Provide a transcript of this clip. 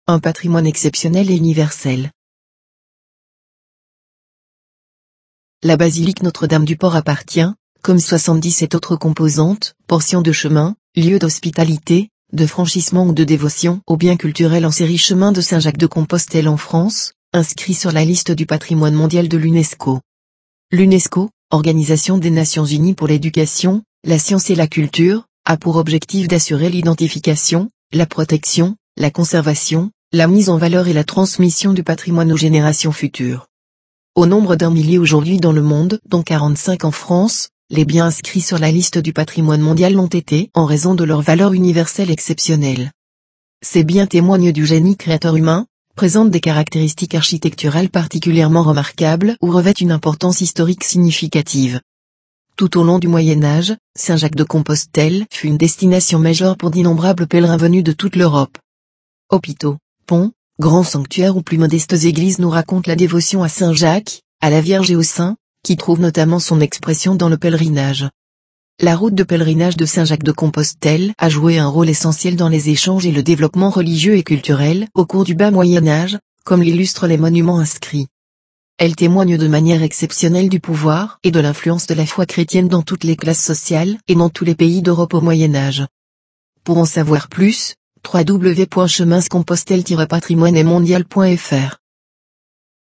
un patrimoine exceptionnel et universel. La basilique Notre-Dame-du-Port appartient, comme 77 autres composantes, portions de chemin, lieux d'hospitalité, de franchissement ou de dévotion aux biens culturels en série chemin de Saint-Jacques-de-Compostelle en France, inscrit sur la liste du patrimoine mondial de l'UNESCO. L'UNESCO, Organisation des Nations Unies pour l'éducation, la science et la culture, a pour objectif d'assurer l'identification, la protection, la conservation, la mise en valeur et la transmission du patrimoine aux générations futures. Au nombre d'1 millier aujourd'hui dans le monde, dont 45 en France, les biens inscrits sur la liste du patrimoine mondial l'ont été en raison de leur valeur universelle exceptionnelle. Ces biens témoignent du génie créateur humain, présentent des caractéristiques architecturales particulièrement remarquables ou revêtent une importance historique significative. Tout au long du Moyen-Âge, Saint-Jacques-de-Compostelle fut une destination majeure pour d'innombrables pèlerins venus de toute l'Europe. Hôpitaux, ponts, grands sanctuaires ou plus modestes églises nous racontent la dévotion à Saint-Jacques, à la Vierge et aux saints, qui trouve notamment son expression dans le pèlerinage. La route de pèlerinage de Saint-Jacques-de-Compostelle a joué un rôle essentiel dans les échanges et le développement religieux et culturel au cours du bas Moyen-Âge, comme l'illustrent les monuments inscrits. Elle témoigne de manière exceptionnelle du pouvoir et de l'influence de la foi chrétienne dans toutes les classes sociales et dans tous les pays d'Europe au Moyen-Âge. Pour en savoir plus, www.cheminscompostelle-patrimoine-mondial.fr